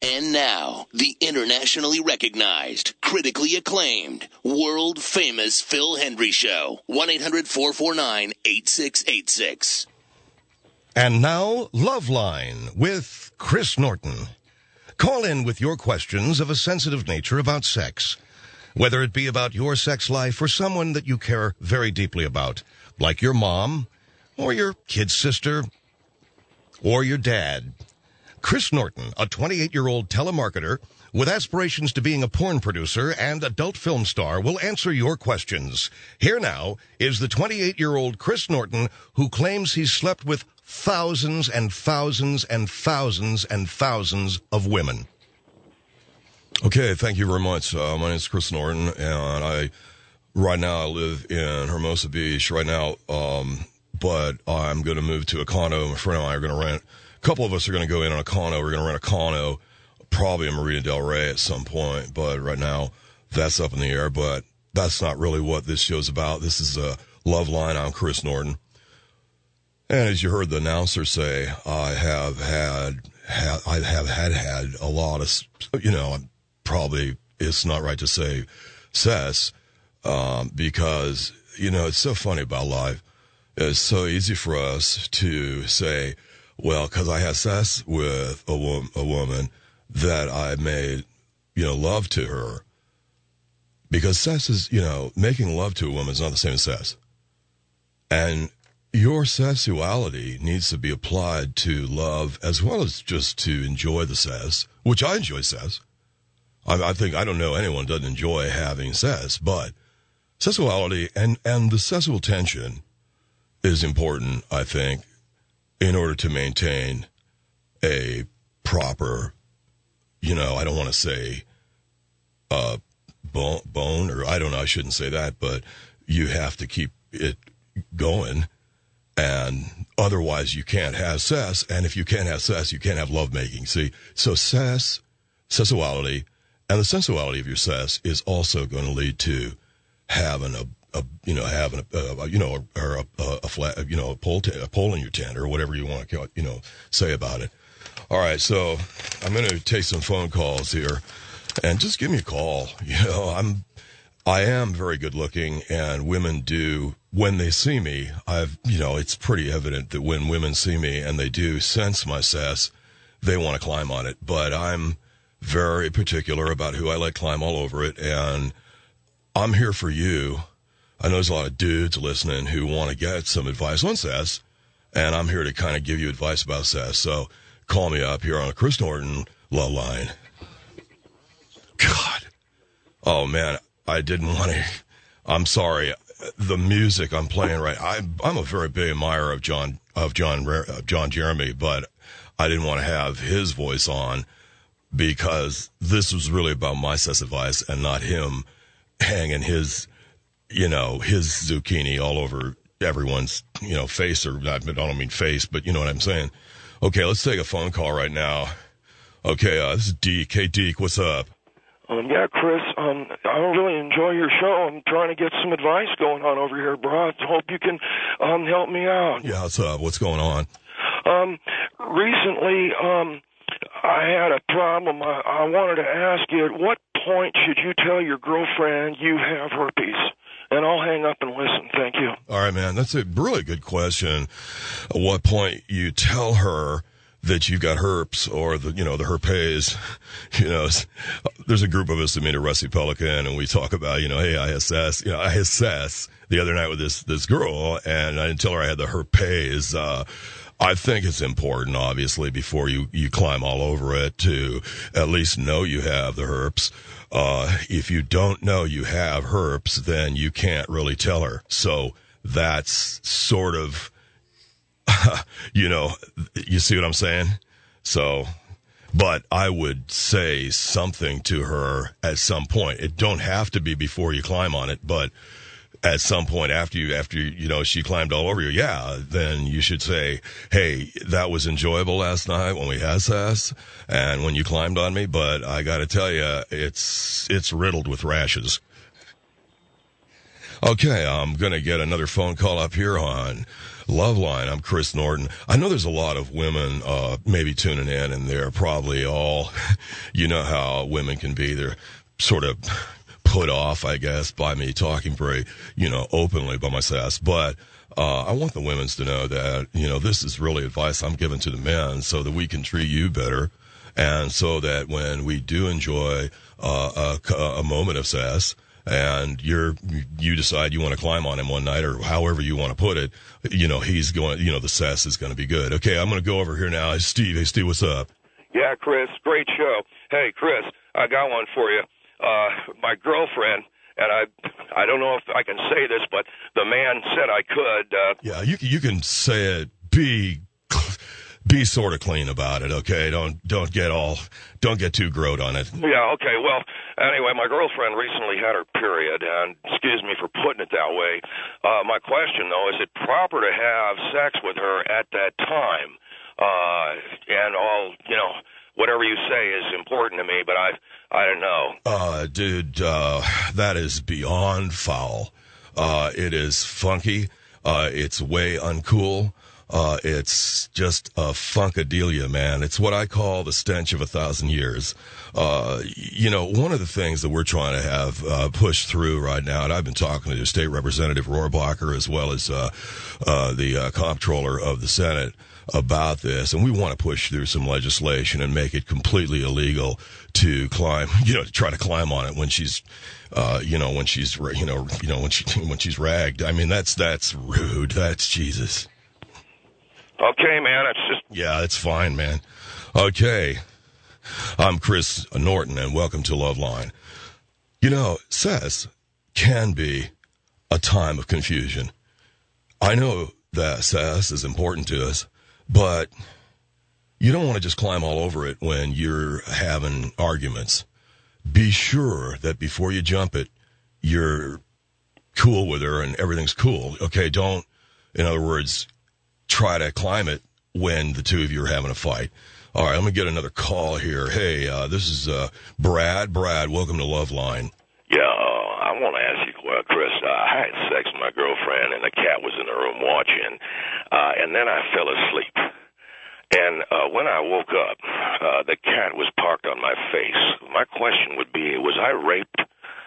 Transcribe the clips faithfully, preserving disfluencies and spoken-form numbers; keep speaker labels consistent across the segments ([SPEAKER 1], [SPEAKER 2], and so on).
[SPEAKER 1] And now, the internationally recognized, critically acclaimed, world-famous Phil Hendrie Show. one eight hundred four four nine eight six eight six.
[SPEAKER 2] And now, Loveline with Chris Norton. Call in with your questions of a sensitive nature about sex. Whether it be about your sex life or someone that you care very deeply about, like your mom, or your kid's sister, or your dad. Chris Norton, a twenty-eight-year-old telemarketer with aspirations to being a porn producer and adult film star, will answer your questions. Here now is the twenty-eight-year-old Chris Norton who claims he's slept with thousands and thousands and thousands and thousands of women.
[SPEAKER 3] Okay, thank you very much. Uh, my name is Chris Norton, and I, right now, I live in Hermosa Beach right now, um, but I'm going to move to a condo. My friend and I are going to rent. A couple of us are going to go in on a condo. We're going to rent a condo, probably in Marina Del Rey at some point, but right now that's up in the air. But that's not really what this show's about. This is a Love Line. I'm Chris Norton. And as you heard the announcer say, I have had, had I have had had a lot of, you know, probably it's not right to say cess, um, because, you know, it's so funny about life. It's so easy for us to say, well, because I had sex with a, wo- a woman that I made, you know, love to her. Because sex is, you know, making love to a woman is not the same as sex. And your sexuality needs to be applied to love as well as just to enjoy the sex, which I enjoy sex. I, I think, I don't know anyone who doesn't enjoy having sex, but sexuality and, and the sexual tension is important, I think, in order to maintain a proper, you know, I don't want to say uh, bone, bone, or I don't know, I shouldn't say that, but you have to keep it going, and otherwise you can't have sex, and if you can't have sex, you can't have lovemaking. See, so sex, sexuality, and the sensuality of your sex is also going to lead to having a A, you know, having a, uh, you know, or a, a, a flat, you know, a pole, t- a pole in your tent, or whatever you want to, you know, say about it. All right, so I'm going to take some phone calls here, and just give me a call. You know, I'm, I am very good looking, and women do, when they see me, I've, you know, it's pretty evident that when women see me and they do sense my sass, they want to climb on it. But I'm very particular about who I let climb all over it, and I'm here for you. I know there's a lot of dudes listening who want to get some advice on sex, and I'm here to kind of give you advice about sex. So call me up here on a Chris Norton Love Line. God. Oh, man, I didn't want to. I'm sorry. The music I'm playing right. I'm, I'm a very big admirer of John, of John, of John Jeremy, but I didn't want to have his voice on because this was really about my sex advice and not him hanging his, you know, his zucchini all over everyone's, you know, face, or not, I don't mean face, but you know what I'm saying. Okay, let's take a phone call right now. Okay, uh, this is Deke. Hey, Deke, what's up?
[SPEAKER 4] Um, yeah, Chris, um, I really enjoy your show. I'm trying to get some advice going on over here, bro. I hope you can um, help me out.
[SPEAKER 3] Yeah, what's up? What's going on?
[SPEAKER 4] Um, recently, um, I had a problem. I, I wanted to ask you, at what point should you tell your girlfriend you have herpes? And I'll hang up and listen. Thank you.
[SPEAKER 3] All right, man. That's a really good question. At what point you tell her that you got herpes, or the, you know, the herpes? You know, there's a group of us that meet at Rusty Pelican, and we talk about, you know, hey, I assess, you know, I assess the other night with this, this girl, and I didn't tell her I had the herpes. Uh, I think it's important, obviously, before you, you climb all over it, to at least know you have the herpes. Uh, if you don't know you have herpes, then you can't really tell her. So that's sort of, you know, you see what I'm saying? So, but I would say something to her at some point. It don't have to be before you climb on it, but at some point after you, after, you know, she climbed all over you, yeah, then you should say, hey, that was enjoyable last night when we had sex and when you climbed on me, but I got to tell you, it's, it's riddled with rashes. Okay, I'm going to get another phone call up here on Loveline, I'm Chris Norton. I know there's a lot of women uh maybe tuning in, and they're probably all, you know how women can be. They're sort of put off, I guess, by me talking very, you know, openly by my sass. But uh I want the women's to know that, you know, this is really advice I'm giving to the men so that we can treat you better, and so that when we do enjoy uh a, a moment of sass, and you're, you decide you want to climb on him one night, or however you want to put it, you know, he's going, you know, the sass is going to be good. Okay, I'm going to go over here now. Hey, Steve. Hey, Steve, what's up?
[SPEAKER 4] Yeah, Chris, great show. Hey, Chris, I got one for you. Uh, my girlfriend, and I I don't know if I can say this, but the man said I could. Uh,
[SPEAKER 3] yeah, you, you can say it. Be... Be sort of clean about it, okay? Don't don't get all don't get too groat on it.
[SPEAKER 4] Yeah, okay. Well, anyway, my girlfriend recently had her period, and excuse me for putting it that way. Uh, my question, though, is it proper to have sex with her at that time? Uh, and all, you know, whatever you say is important to me, but I I don't know.
[SPEAKER 3] Uh, dude, uh, that is beyond foul. Uh, it is funky. Uh, it's way uncool. Uh, it's just a funkadelia, man. It's what I call the stench of a thousand years. Uh, you know, one of the things that we're trying to have, uh, pushed through right now, and I've been talking to State Representative Rohrabacher as well as, uh, uh, the, uh, comptroller of the Senate about this, and we want to push through some legislation and make it completely illegal to climb, you know, to try to climb on it when she's, uh, you know, when she's, you know, you know, when she, when she's ragged. I mean, that's, that's rude. That's Jesus.
[SPEAKER 4] Okay, man, it's just...
[SPEAKER 3] Yeah, it's fine, man. Okay. I'm Chris Norton, and welcome to Loveline. You know, sass can be a time of confusion. I know that sass is important to us, but you don't want to just climb all over it when you're having arguments. Be sure that before you jump it, you're cool with her and everything's cool. Okay, don't, in other words... try to climb it when the two of you are having a fight. All right, let me get another call here. Hey, uh, this is uh, Brad. Brad, welcome to Loveline.
[SPEAKER 5] Yeah, uh, I want to ask you, well, Chris, uh, I had sex with my girlfriend, and the cat was in the room watching, uh, and then I fell asleep. And uh, when I woke up, uh, the cat was parked on my face. My question would be, was I raped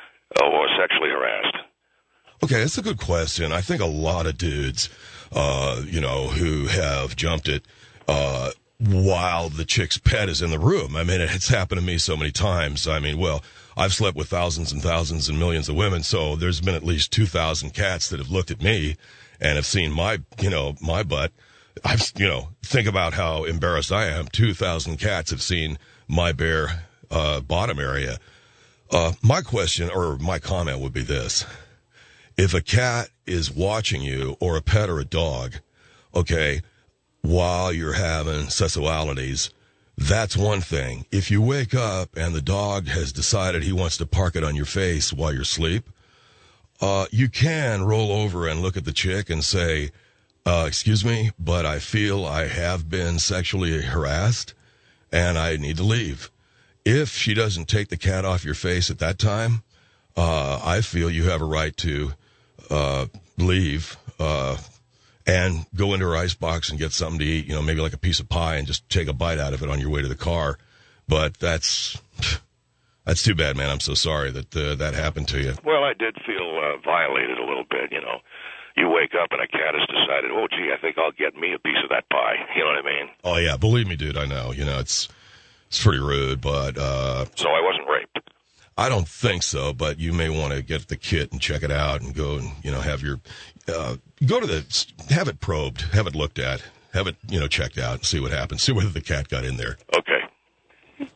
[SPEAKER 5] or sexually harassed?
[SPEAKER 3] Okay, that's a good question. I think a lot of dudes, uh, you know, who have jumped it, uh, while the chick's pet is in the room. I mean, it's happened to me so many times. I mean, well, I've slept with thousands and thousands and millions of women, so there's been at least two thousand cats that have looked at me and have seen my, you know, my butt. I've, you know, think about how embarrassed I am. two thousand cats have seen my bare, uh, bottom area. Uh, my question or my comment would be this. If a cat is watching you, or a pet or a dog, okay, while you're having sexualities, that's one thing. If you wake up and the dog has decided he wants to park it on your face while you're asleep, uh, you can roll over and look at the chick and say, uh, excuse me, but I feel I have been sexually harassed and I need to leave. If she doesn't take the cat off your face at that time, uh, I feel you have a right to uh, leave, uh, and go into her icebox and get something to eat, you know, maybe like a piece of pie, and just take a bite out of it on your way to the car. But that's, that's too bad, man. I'm so sorry that, uh, that happened to you.
[SPEAKER 5] Well, I did feel, uh, violated a little bit, you know. You wake up and a cat has decided, oh, gee, I think I'll get me a piece of that pie. You know what I mean?
[SPEAKER 3] Oh, yeah. Believe me, dude, I know. You know, it's, it's pretty rude, but, uh.
[SPEAKER 5] So I wasn't raped?
[SPEAKER 3] I don't think so, but you may want to get the kit and check it out and go and, you know, have your, uh, go to the, have it probed, have it looked at, have it, you know, checked out and see what happens. See whether the cat got in there.
[SPEAKER 5] Okay.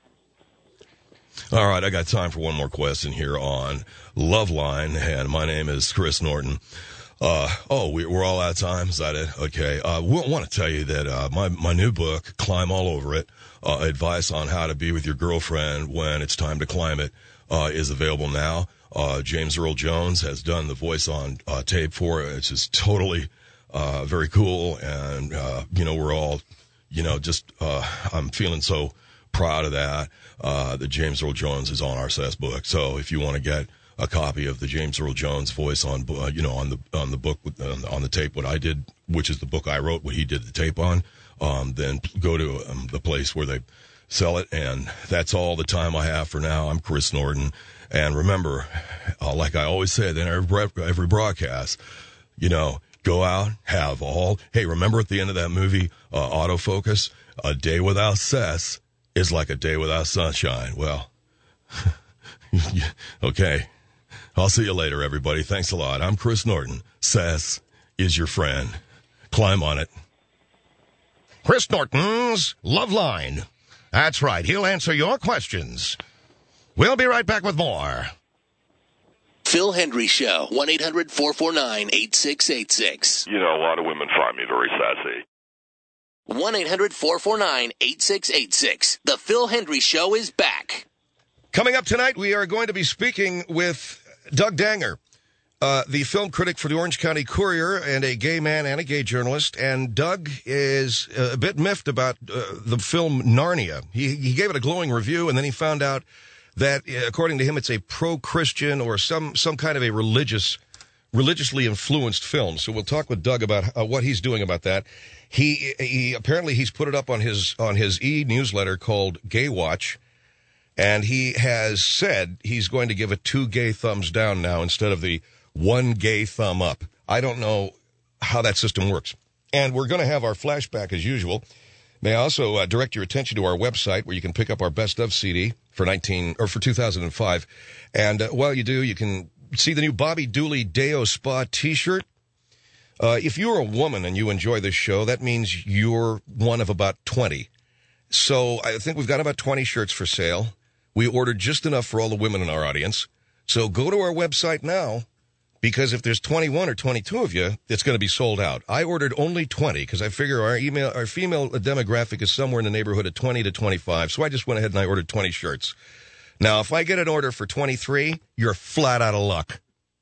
[SPEAKER 3] All right. I got time for one more question here on Loveline, and my name is Chris Norton. Uh, oh, we, we're all out of time. Is that it? Okay. Uh, we want to tell you that, uh, my, my new book, Climb All Over It, uh, advice on how to be with your girlfriend when it's time to climb it, uh, is available now. Uh, James Earl Jones has done the voice on, uh, tape for it. It's just totally, uh, very cool. And, uh, you know, we're all, you know, just, uh, I'm feeling so proud of that, uh, that James Earl Jones is on our S A S book. So if you want to get a copy of the James Earl Jones voice on, uh, you know, on the on the book on, on the tape. What I did, which is the book I wrote, what he did the tape on. Um, then go to um, the place where they sell it, and that's all the time I have for now. I'm Chris Norton, and remember, uh, like I always say, then every every broadcast, you know, go out, have all. Hey, remember at the end of that movie, uh, Autofocus, a day without cess is like a day without sunshine. Well, okay. I'll see you later, everybody. Thanks a lot. I'm Chris Norton. Cess is your friend. Climb on it.
[SPEAKER 2] Chris Norton's Love Line. That's right. He'll answer your questions. We'll be right back with more.
[SPEAKER 1] Phil Hendry Show, one eight hundred four four nine eight six eight six.
[SPEAKER 5] You know, a lot of women find me very sassy.
[SPEAKER 1] one eight hundred four four nine eight six eight six. The Phil Hendry Show is back.
[SPEAKER 2] Coming up tonight, we are going to be speaking with Doug Danger, uh, the film critic for the Orange County Courier and a gay man and a gay journalist. And Doug is a bit miffed about uh, the film Narnia. He, he gave it a glowing review, and then he found out that, according to him, it's a pro-Christian or some, some kind of a religious, religiously influenced film. So we'll talk with Doug about uh, what he's doing about that. He, he apparently he's put it up on his on his e-newsletter called Gay Watch, and he has said he's going to give it two gay thumbs down now instead of the one gay thumb up. I don't know how that system works. And we're going to have our flashback as usual. May I also uh, direct your attention to our website where you can pick up our best of C D for nineteen or for two thousand five. And uh, while you do, you can see the new Bobby Dooley Deo Spa t-shirt. Uh, if you're a woman and you enjoy this show, that means you're one of about twenty. So I think we've got about twenty shirts for sale. We ordered just enough for all the women in our audience. So go to our website now, because if there's twenty-one or twenty-two of you, it's going to be sold out. I ordered only twenty because I figure our email, our female demographic is somewhere in the neighborhood of twenty to twenty-five. So I just went ahead and I ordered twenty shirts. Now, if I get an order for twenty-three, you're flat out of luck.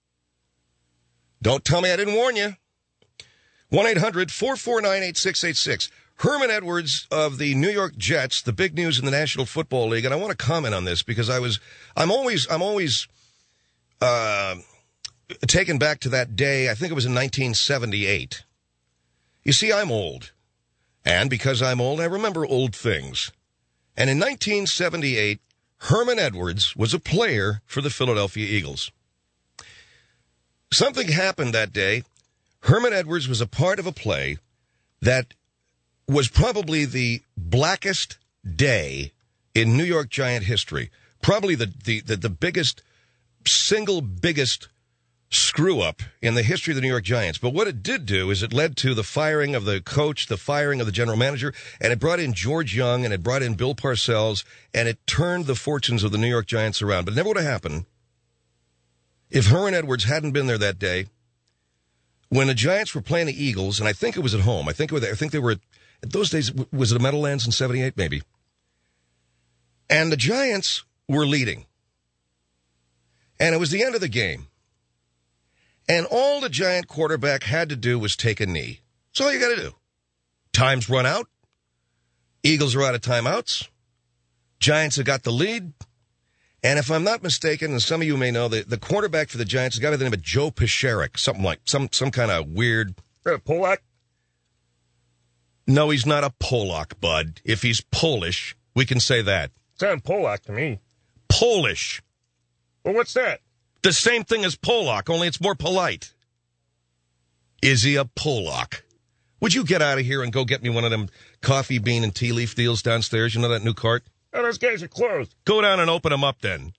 [SPEAKER 2] Don't tell me I didn't warn you. one eight hundred four four nine eight six eight six. Herman Edwards of the New York Jets, the big news in the National Football League, and I want to comment on this because I was, I'm always, I'm always, uh, taken back to that day. I think it was in nineteen seventy-eight. You see, I'm old, and because I'm old, I remember old things. And in nineteen seventy-eight, Herman Edwards was a player for the Philadelphia Eagles. Something happened that day. Herman Edwards was a part of a play that was probably the blackest day in New York Giant history. Probably the, the, the, the biggest, single biggest screw-up in the history of the New York Giants. But what it did do is it led to the firing of the coach, the firing of the general manager, and it brought in George Young, and it brought in Bill Parcells, and it turned the fortunes of the New York Giants around. But it never would have happened if Herman Edwards hadn't been there that day when the Giants were playing the Eagles, and I think it was at home. I think it was, I think they were, at those days, was it a Meadowlands in seventy-eight, maybe? And the Giants were leading. And it was the end of the game. And all the Giant quarterback had to do was take a knee. That's all you got to do. Time's run out. Eagles are out of timeouts. Giants have got the lead. And if I'm not mistaken, and some of you may know, the, the quarterback for the Giants is a guy by the name of Joe Paciorek, something like, some some kind of weird... Uh, Polak? No, he's not a Polak, bud. If he's Polish, we can say that.
[SPEAKER 6] Sound Polak to me.
[SPEAKER 2] Polish.
[SPEAKER 6] Well, what's that?
[SPEAKER 2] The same thing as Polak, only it's more polite. Is he a Polak? Would you get out of here and go get me one of them coffee bean and tea leaf deals downstairs? You know that new cart?
[SPEAKER 6] Oh, those guys are closed.
[SPEAKER 2] Go down and open them up then.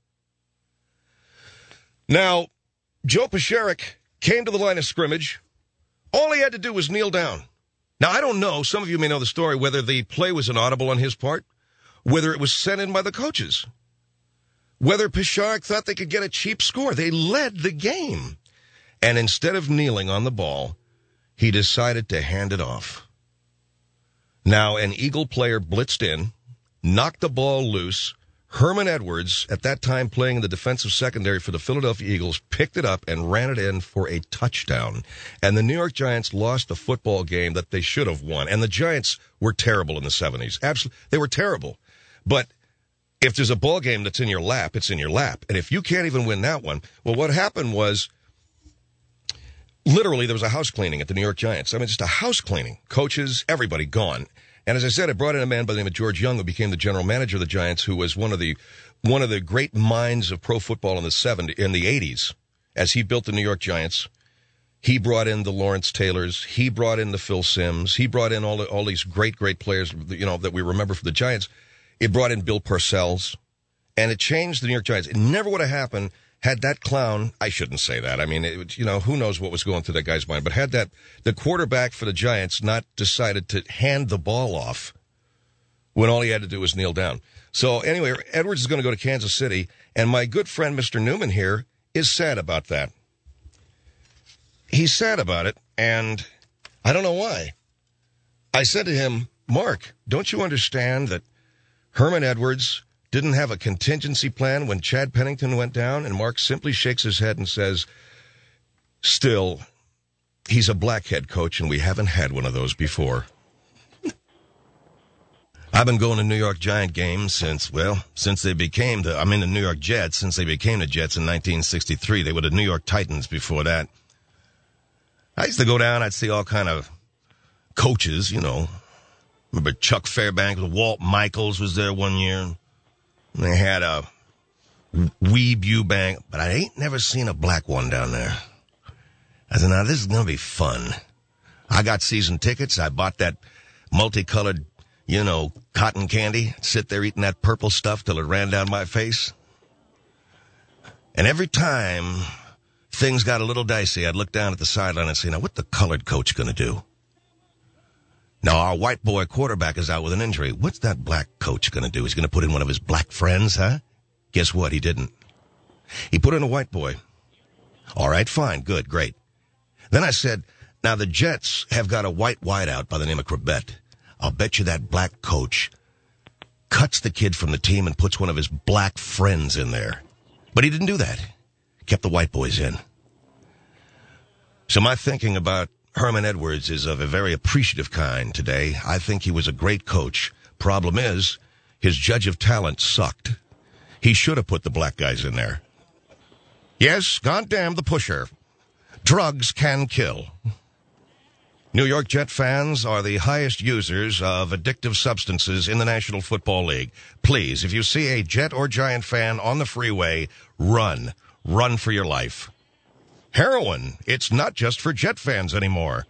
[SPEAKER 2] Now, Joe Paciorek came to the line of scrimmage. All he had to do was kneel down. Now, I don't know, some of you may know the story, whether the play was inaudible on his part, whether it was sent in by the coaches, whether Paciorek thought they could get a cheap score. They led the game. And instead of kneeling on the ball, he decided to hand it off. Now, an Eagle player blitzed in, knocked the ball loose. Herman Edwards, at that time playing in the defensive secondary for the Philadelphia Eagles, picked it up and ran it in for a touchdown. And the New York Giants lost the football game that they should have won. And the Giants were terrible in the seventies. Absolutely. They were terrible. But If there's a ball game that's in your lap, it's in your lap. And if you can't even win that one, well, what happened was literally there was a house cleaning at the New York Giants. I mean, just a house cleaning. Coaches, everybody gone. And as I said, I brought in a man by the name of George Young, who became the general manager of the Giants, who was one of the one of the great minds of pro football in the seventies, in the eighties, as he built the New York Giants. He brought in the Lawrence Taylors. He brought in the Phil Simms. He brought in all the, all these great, great players, you know, that we remember for the Giants. It brought in Bill Parcells, and it changed the New York Giants. It never would have happened had that clown, I shouldn't say that. I mean, it, you know, who knows what was going through that guy's mind, but had that, the quarterback for the Giants not decided to hand the ball off when all he had to do was kneel down. So anyway, Edwards is going to go to Kansas City, and my good friend Mister Newman here is sad about that. He's sad about it, and I don't know why. I said to him, Mark, don't you understand that Herman Edwards didn't have a contingency plan when Chad Pennington went down? And Mark simply shakes his head and says, still, he's a black head coach, and we haven't had one of those before. I've been going to New York Giant games since, well, since they became the, I mean the New York Jets, since they became the Jets in nineteen sixty-three. They were the New York Titans before that. I used to go down, I'd see all kind of coaches, you know. Remember Chuck Fairbanks, Walt Michaels was there one year. And they had a Weeb Eubank, but I ain't never seen a black one down there. I said, now this is going to be fun. I got season tickets. I bought that multicolored, you know, cotton candy. Sit there eating that purple stuff till it ran down my face. And every time things got a little dicey, I'd look down at the sideline and say, now what the colored coach going to do? Now, our white boy quarterback is out with an injury. What's that black coach going to do? He's going to put in one of his black friends, huh? Guess what? He didn't. He put in a white boy. All right, fine, good, great. Then I said, now the Jets have got a white wideout by the name of Corbett. I'll bet you that black coach cuts the kid from the team and puts one of his black friends in there. But he didn't do that. Kept the white boys in. So my thinking about Herman Edwards is of a very appreciative kind today. I think he was a great coach. Problem is, his judge of talent sucked. He should have put the black guys in there. Yes, goddamn the pusher. Drugs can kill. New York Jet fans are the highest users of addictive substances in the National Football League. Please, if you see a Jet or Giant fan on the freeway, run. Run for your life. Heroin, it's not just for Jet fans anymore.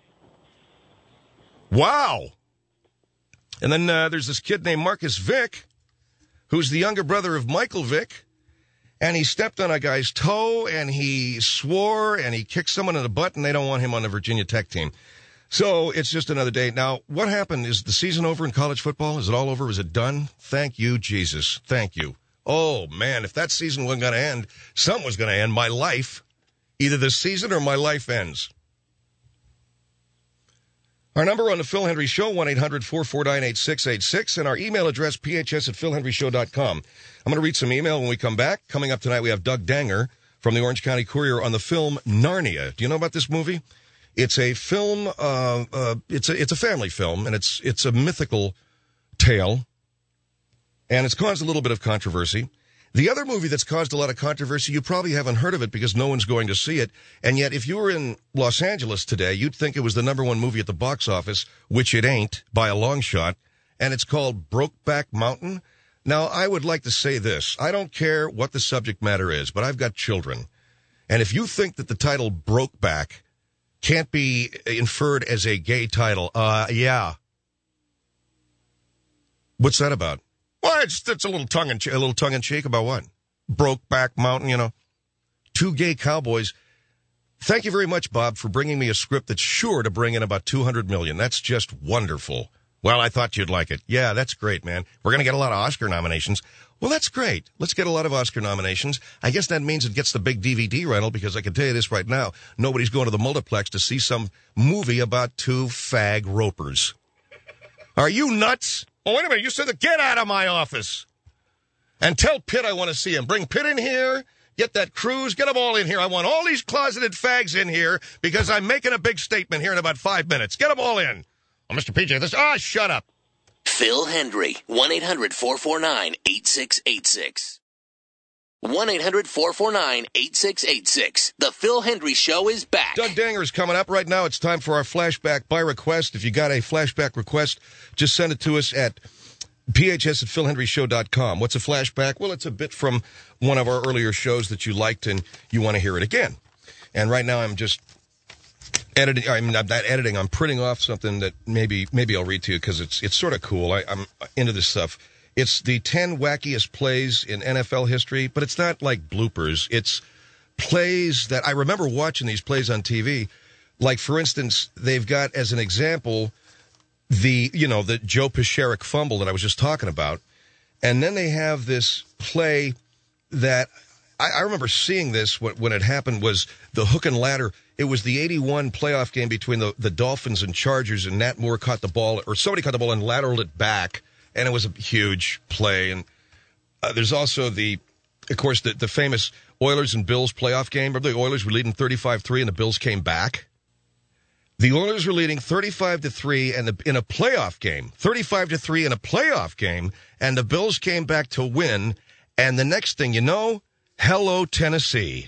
[SPEAKER 2] Wow. And then uh, there's this kid named Marcus Vick, who's the younger brother of Michael Vick, and he stepped on a guy's toe, and he swore, and he kicked someone in the butt, and they don't want him on the Virginia Tech team. So it's just another day. Now, what happened? Is the season over in college football? Is it all over? Is it done? Thank you, Jesus. Thank you. Oh, man, if that season wasn't going to end, something was going to end. My life. Either this season or my life ends. Our number on the Phil Hendry Show, one eight hundred four four nine eight six eight six, and our email address, p h s at phil hendry show dot com. I'm going to read some email when we come back. Coming up tonight, we have Doug Danger from the Orange County Courier on the film Narnia. Do you know about this movie? It's a film, uh, uh, it's a, it's a family film, and it's, it's a mythical tale, and it's caused a little bit of controversy. The other movie that's caused a lot of controversy, you probably haven't heard of it because no one's going to see it. And yet, if you were in Los Angeles today, you'd think it was the number one movie at the box office, which it ain't by a long shot. And it's called Brokeback Mountain. Now, I would like to say this. I don't care what the subject matter is, but I've got children. And if you think that the title Brokeback can't be inferred as a gay title, uh, yeah. What's that about? Well, it's, it's a little tongue in a little tongue in cheek about what? Brokeback Mountain, you know. Two gay cowboys. Thank you very much, Bob, for bringing me a script that's sure to bring in about two hundred million. That's just wonderful. Well, I thought you'd like it. Yeah, that's great, man. We're going to get a lot of Oscar nominations. Well, that's great. Let's get a lot of Oscar nominations. I guess that means it gets the big D V D rental, because I can tell you this right now. Nobody's going to the multiplex to see some movie about two fag ropers. Are you nuts? Oh, wait a minute. You said, get out of my office. And tell Pitt I want to see him. Bring Pitt in here. Get that Cruz. Get them all in here. I want all these closeted fags in here because I'm making a big statement here in about five minutes. Get them all in. Oh, Mister P J, this... Ah, shut up.
[SPEAKER 1] Phil Hendry, one eight hundred four four nine eight six eight six. one eight hundred four four nine eight six eight six. The Phil Hendry Show is back.
[SPEAKER 2] Doug Danger's coming up right now. It's time for our flashback by request. If you got a flashback request, just send it to us at p h s at phil hendry show dot com. What's a flashback? Well, it's a bit from one of our earlier shows that you liked and you want to hear it again. And right now I'm just editing. I mean, I'm not editing. I'm printing off something that maybe maybe I'll read to you because it's it's sort of cool. I, I'm into this stuff. It's the ten wackiest plays in N F L history, but it's not like bloopers. It's plays that I remember watching these plays on T V. Like, for instance, they've got as an example the, you know, the Joe Pisherick fumble that I was just talking about. And then they have this play that I, I remember seeing this when, when it happened was the hook and ladder. It was the eighty-one playoff game between the, the Dolphins and Chargers, and Nat Moore caught the ball, or somebody caught the ball and lateraled it back. And it was a huge play. And uh, there's also the, of course, the, the famous Oilers and Bills playoff game. Remember the Oilers were leading thirty-five three and the Bills came back? The Oilers were leading thirty-five to three and the, in a playoff game, thirty-five to three in a playoff game, and the Bills came back to win. And the next thing you know, hello, Tennessee.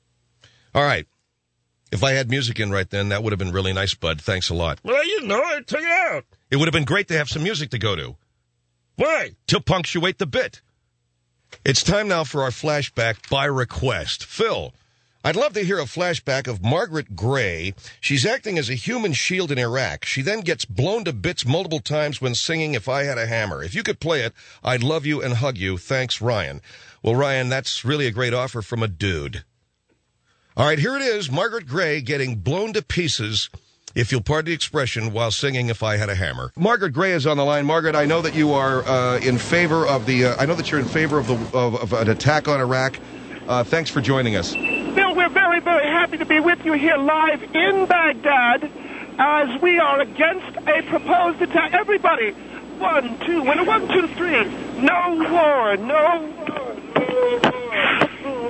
[SPEAKER 2] All right. If I had music in right then, that would have been really nice, bud. Thanks a lot.
[SPEAKER 6] Well, you know, I took it out.
[SPEAKER 2] It would have been great to have some music to go to.
[SPEAKER 6] Why?
[SPEAKER 2] To punctuate the bit. It's time now for our flashback by request. Phil, I'd love to hear a flashback of Margaret Gray. She's acting as a human shield in Iraq. She then gets blown to bits multiple times when singing If I Had a Hammer. If you could play it, I'd love you and hug you. Thanks, Ryan. Well, Ryan, that's really a great offer from a dude. All right, here it is. Margaret Gray getting blown to pieces, if you'll pardon the expression, while singing If I Had a Hammer. Margaret Gray is on the line. Margaret, I know that you are uh, in favor of the, uh, I know that you're in favor of, the, of, of an attack on Iraq. Uh, thanks for joining us.
[SPEAKER 7] Bill, we're very, very happy to be with you here live in Baghdad as we are against a proposed attack. Everybody, one, two, when one, two, three. No war, no war, no war.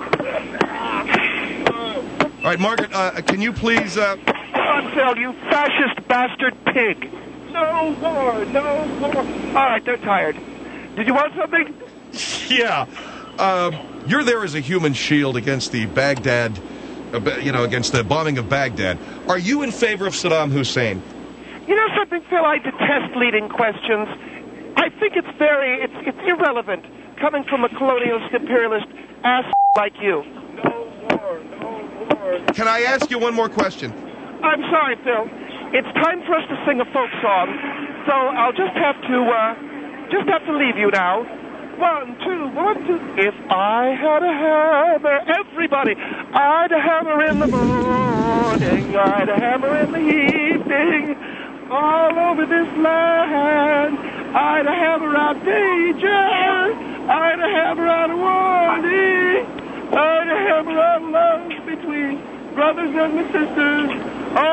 [SPEAKER 2] All right, Margaret, uh, can you please... Uh...
[SPEAKER 7] Phil, you fascist bastard pig. No war, no war. All right, they're tired. Did you want something?
[SPEAKER 2] Yeah. Um, you're there as a human shield against the Baghdad, uh, you know, against the bombing of Baghdad. Are you in favor of Saddam Hussein?
[SPEAKER 7] You know something, Phil? I detest leading questions. I think it's very, it's, it's irrelevant coming from a colonialist imperialist ass like you. No war, no war.
[SPEAKER 2] Can I ask you one more question?
[SPEAKER 7] I'm sorry, Phil. It's time for us to sing a folk song, so I'll just have to, uh, just have to leave you now. One, two, one, two. If I had a hammer, everybody, I'd a hammer in the morning, I'd a hammer in the evening, all over this land, I'd a hammer out danger, I'd a hammer out warning, I'd a hammer out love between brothers and sisters,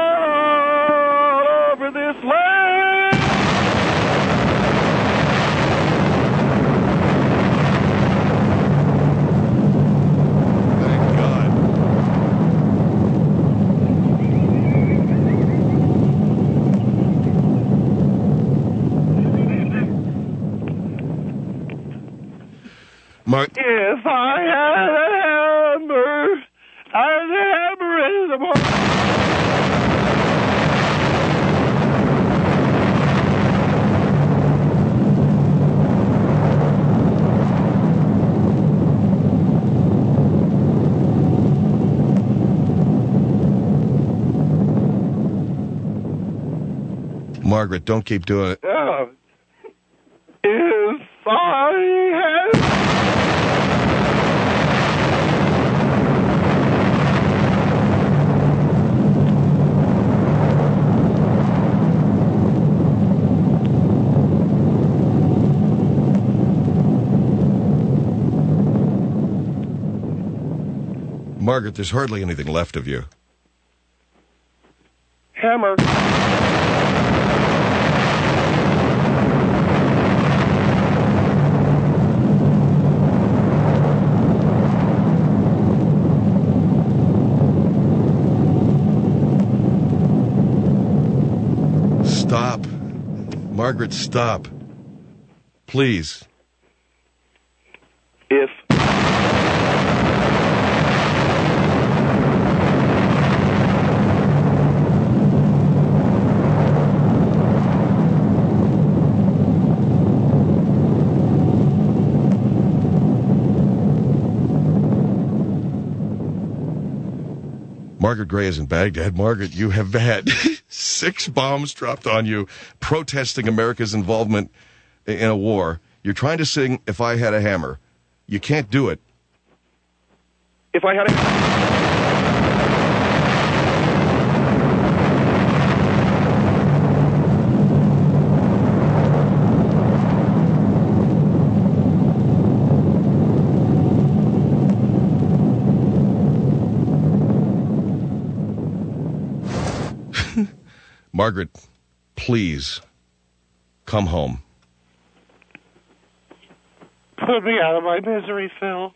[SPEAKER 7] all over this land.
[SPEAKER 2] Thank God. Mark.
[SPEAKER 7] If I had a hammer, I'd hammer in the morning.
[SPEAKER 2] Margaret, don't keep doing it.
[SPEAKER 7] Oh. If I had...
[SPEAKER 2] Margaret, there's hardly anything left of you.
[SPEAKER 7] Hammer.
[SPEAKER 2] Stop. Margaret, stop. Please.
[SPEAKER 3] Margaret Gray is in Baghdad. Margaret, you have had six bombs dropped on you protesting America's involvement in a war. You're trying to sing If I Had a Hammer. You can't do it.
[SPEAKER 7] If I had a...
[SPEAKER 3] Margaret, please come home.
[SPEAKER 7] Put me out of my misery, Phil.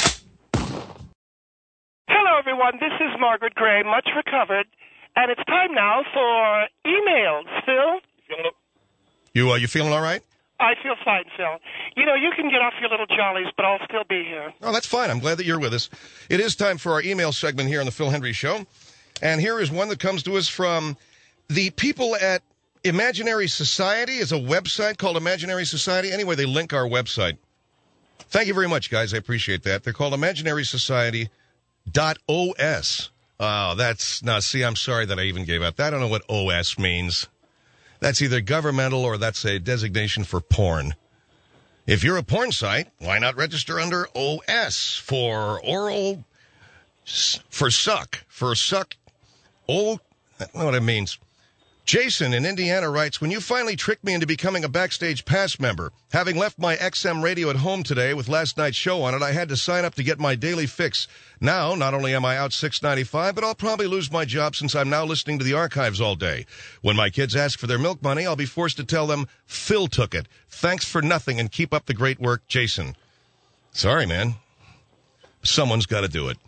[SPEAKER 7] Hello, everyone. This is Margaret Gray, much recovered, and it's time now for emails. Phil?
[SPEAKER 2] You, uh, you feeling all right?
[SPEAKER 7] I feel fine, Phil. You know, you can get off your little jollies, but I'll still be here.
[SPEAKER 2] Oh, that's fine. I'm glad that you're with us. It is time for our email segment here on the Phil Hendrie Show. And here is one that comes to us from the people at Imaginary Society. Is a website called Imaginary Society. Anyway, they link our website. Thank you very much, guys. I appreciate that. They're called imaginary society dot O S. Oh, that's... Now, see, I'm sorry that I even gave out that. I don't know what O S means. That's either governmental or that's a designation for porn. If you're a porn site, why not register under O S for oral... for suck. For suck... Oh, I don't know what it means. Jason in Indiana writes, when you finally tricked me into becoming a Backstage Pass member, having left my X M radio at home today with last night's show on it, I had to sign up to get my daily fix. Now, not only am I out six ninety-five, but I'll probably lose my job since I'm now listening to the archives all day. When my kids ask for their milk money, I'll be forced to tell them, Phil took it. Thanks for nothing and keep up the great work, Jason. Sorry, man. Someone's got to do it.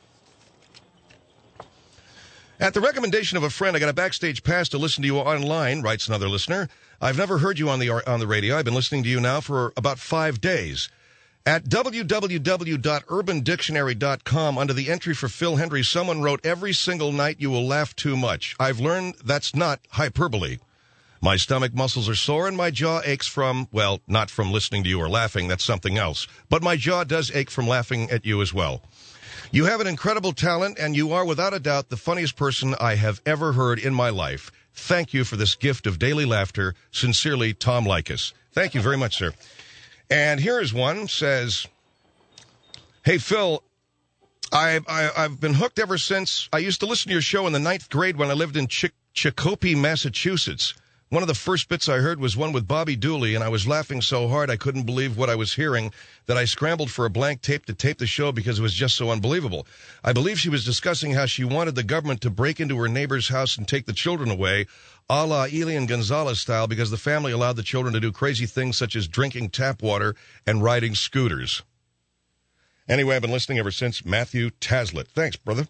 [SPEAKER 2] At the recommendation of a friend, I got a Backstage Pass to listen to you online, writes another listener. I've never heard you on the on the radio. I've been listening to you now for about five days. At w w w dot urban dictionary dot com, under the entry for Phil Hendrie, someone wrote, every single night you will laugh too much. I've learned that's not hyperbole. My stomach muscles are sore and my jaw aches from, well, not from listening to you or laughing, that's something else. But my jaw does ache from laughing at you as well. You have an incredible talent, and you are without a doubt the funniest person I have ever heard in my life. Thank you for this gift of daily laughter. Sincerely, Tom Likas. Thank you very much, sir. And here is one, says, hey, Phil, I, I, I've been hooked ever since. I used to listen to your show in the ninth grade when I lived in Ch- Chicopee, Massachusetts. One of the first bits I heard was one with Bobby Dooley, and I was laughing so hard I couldn't believe what I was hearing that I scrambled for a blank tape to tape the show because it was just so unbelievable. I believe she was discussing how she wanted the government to break into her neighbor's house and take the children away, a la Elian Gonzalez style, because the family allowed the children to do crazy things such as drinking tap water and riding scooters. Anyway, I've been listening ever since. Matthew Taslett. Thanks, brother.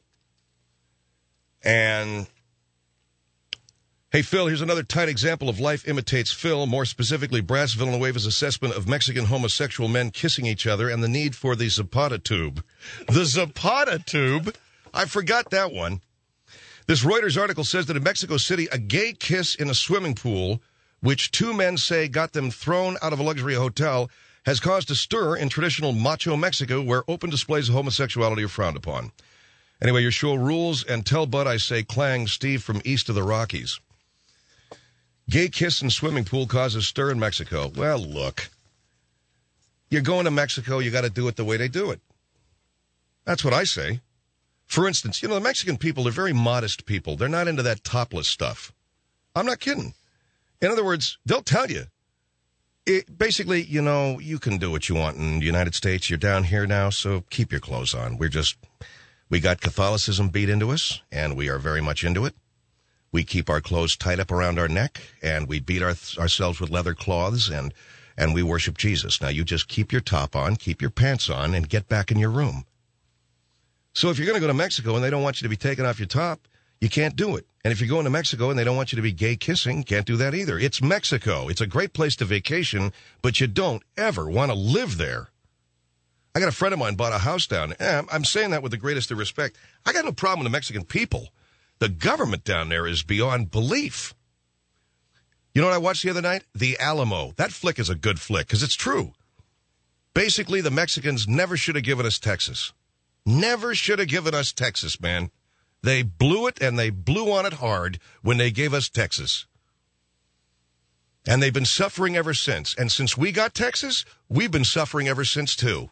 [SPEAKER 2] And... hey, Phil, here's another tight example of life imitates Phil, more specifically Brass Villanueva's assessment of Mexican homosexual men kissing each other and the need for the Zapata tube. The Zapata tube? I forgot that one. This Reuters article says that in Mexico City, a gay kiss in a swimming pool, which two men say got them thrown out of a luxury hotel, has caused a stir in traditional macho Mexico where open displays of homosexuality are frowned upon. Anyway, your show rules, and tell Bud I say clang, Steve from east of the Rockies. Gay kiss in swimming pool causes stir in Mexico. Well, look. You're going to Mexico, you got to do it the way they do it. That's what I say. For instance, you know, the Mexican people are very modest people. They're not into that topless stuff. I'm not kidding. In other words, they'll tell you. It, basically, you know, you can do what you want in the United States. You're down here now, so keep your clothes on. We're just, we got Catholicism beat into us, and we are very much into it. We keep our clothes tied up around our neck, and we beat our, ourselves with leather cloths, and, and we worship Jesus. Now, you just keep your top on, keep your pants on, and get back in your room. So if you're going to go to Mexico and they don't want you to be taking off your top, you can't do it. And if you're going to Mexico and they don't want you to be gay kissing, can't do that either. It's Mexico. It's a great place to vacation, but you don't ever want to live there. I got a friend of mine bought a house down there. I'm saying that with the greatest of respect. I got no problem with the Mexican people. The government down there is beyond belief. You know what I watched the other night? The Alamo. That flick is a good flick, because it's true. Basically, the Mexicans never should have given us Texas. Never should have given us Texas, man. They blew it, and they blew on it hard when they gave us Texas. And they've been suffering ever since. And since we got Texas, we've been suffering ever since, too.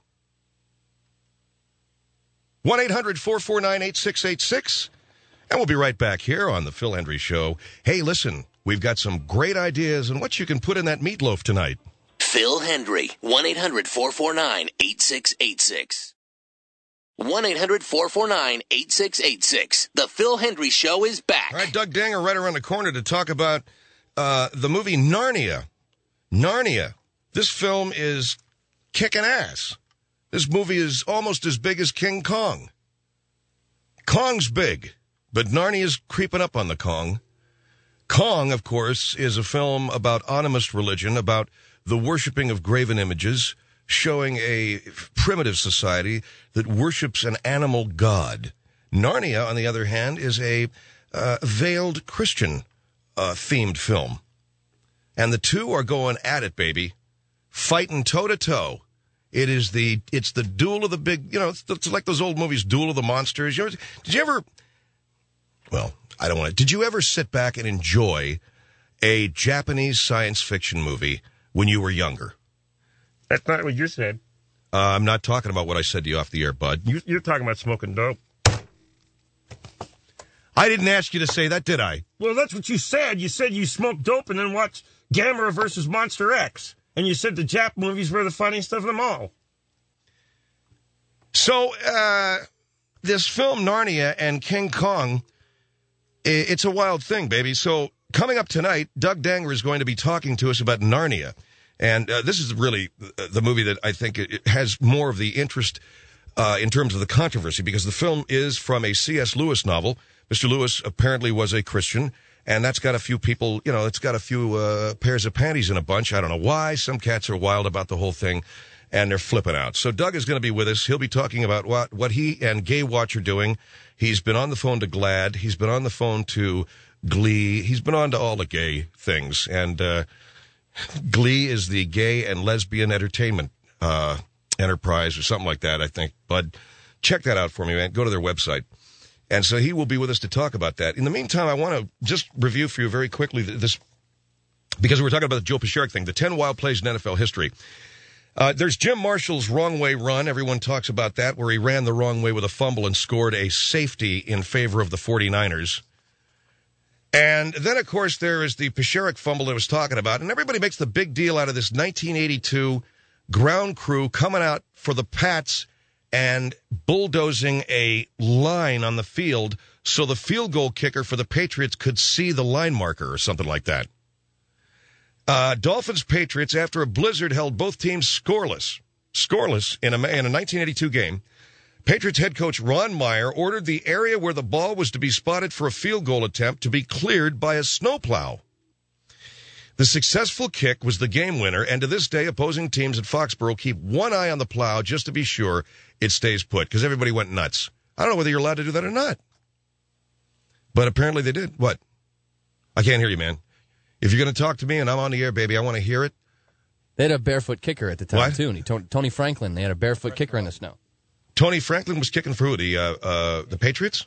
[SPEAKER 2] one eight hundred four four nine eight six eight six. And we'll be right back here on the Phil Hendrie Show. Hey, listen, we've got some great ideas on what you can put in that meatloaf tonight.
[SPEAKER 1] Phil Hendrie, one eight hundred four four nine eight six eight six. one eight hundred four four nine eight six eight six. The Phil Hendrie Show is back.
[SPEAKER 2] All right, Doug Danger right around the corner to talk about uh, the movie Narnia. Narnia. This film is kicking ass. This movie is almost as big as King Kong. Kong's big, but Narnia's creeping up on the Kong. Kong, of course, is a film about animist religion, about the worshiping of graven images, showing a primitive society that worships an animal god. Narnia, on the other hand, is a uh, veiled Christian uh, themed film. And the two are going at it, baby, fighting toe-to-toe. It is the, it's the duel of the big, you know, it's, it's like those old movies, Duel of the Monsters. You ever, did you ever, well, I don't want to, did you ever sit back and enjoy a Japanese science fiction movie when you were younger?
[SPEAKER 6] That's not what you said.
[SPEAKER 2] Uh, I'm not talking about what I said to you off the air, bud.
[SPEAKER 6] You, you're talking about smoking dope.
[SPEAKER 2] I didn't ask you to say that, did I?
[SPEAKER 6] Well, that's what you said. You said you smoked dope and then watched Gamera versus Monster X. And you said the Jap movies were the funniest of them all.
[SPEAKER 2] So, uh, this film, Narnia and King Kong, it's a wild thing, baby. So, coming up tonight, Doug Danger is going to be talking to us about Narnia. And uh, this is really the movie that I think it has more of the interest uh, in terms of the controversy, because the film is from a C S Lewis novel. Mister Lewis apparently was a Christian, and that's got a few people, you know, it's got a few uh, pairs of panties in a bunch. I don't know why. Some cats are wild about the whole thing, and they're flipping out. So Doug is going to be with us. He'll be talking about what, what he and Gay Watch are doing. He's been on the phone to GLAAD. He's been on the phone to Glee. He's been on to all the gay things, and uh Glee is the gay and lesbian entertainment uh, enterprise or something like that, I think. Bud, check that out for me, man. Go to their website. And so he will be with us to talk about that. In the meantime, I want to just review for you very quickly this, because we were talking about the Joe Paciorek thing, the ten wild plays in N F L history. Uh, there's Jim Marshall's wrong way run. Everyone talks about that, where he ran the wrong way with a fumble and scored a safety in favor of the forty-niners. And then, of course, there is the Paciorek fumble that I was talking about. And everybody makes the big deal out of this nineteen eighty-two ground crew coming out for the Pats and bulldozing a line on the field so the field goal kicker for the Patriots could see the line marker or something like that. Uh, Dolphins-Patriots, after a blizzard, held both teams scoreless. Scoreless in a, in a nineteen eighty-two game. Patriots head coach Ron Meyer ordered the area where the ball was to be spotted for a field goal attempt to be cleared by a snowplow. The successful kick was the game winner, and to this day, opposing teams at Foxborough keep one eye on the plow just to be sure it stays put, because everybody went nuts. I don't know whether you're allowed to do that or not. But apparently they did. What? I can't hear you, man. If you're going to talk to me and I'm on the air, baby, I want to hear it.
[SPEAKER 8] They had a barefoot kicker at the time,
[SPEAKER 2] What?
[SPEAKER 8] too. And he, Tony Franklin, they had a barefoot kicker in the snow.
[SPEAKER 2] Tony Franklin was kicking for who? The, uh, uh, the Patriots?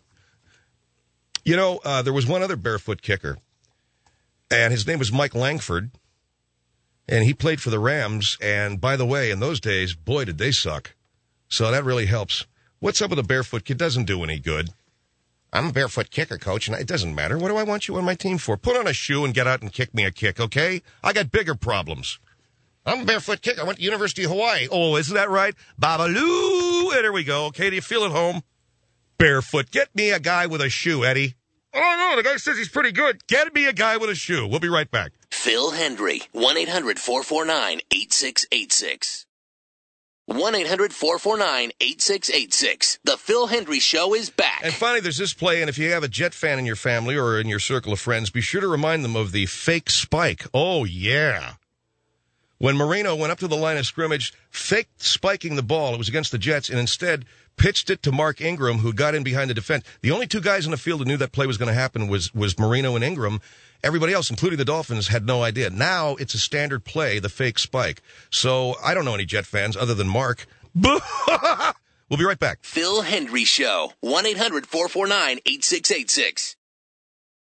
[SPEAKER 2] You know, uh, there was one other barefoot kicker, and his name was Mike Langford, and he played for the Rams, and by the way, in those days, boy, did they suck. So that really helps. What's up with a barefoot kid? Doesn't do any good. I'm a barefoot kicker, coach, and it doesn't matter. What do I want you on my team for? Put on a shoe and get out and kick me a kick, okay? I got bigger problems. I'm a barefoot kicker. I went to University of Hawaii. Oh, isn't that right? Babaloo. There we go. Okay, do you feel at home? Barefoot. Get me a guy with a shoe, Eddie. Oh, no, the guy says he's pretty good. Get me a guy with a shoe. We'll be right back.
[SPEAKER 1] Phil Hendrie, one eight hundred four four nine eight six eight six. one eight hundred four four nine eight six eight six. The Phil Hendrie Show is back.
[SPEAKER 2] And finally, there's this play, and if you have a Jet fan in your family or in your circle of friends, be sure to remind them of the fake spike. Oh, yeah. When Marino went up to the line of scrimmage, faked spiking the ball, it was against the Jets, and instead pitched it to Mark Ingram, who got in behind the defense. The only two guys in the field who knew that play was going to happen was, was Marino and Ingram. Everybody else, including the Dolphins, had no idea. Now it's a standard play, the fake spike. So I don't know any Jet fans other than Mark. We'll be right back.
[SPEAKER 1] Phil Hendry Show. one eight hundred four four nine eight six eight six.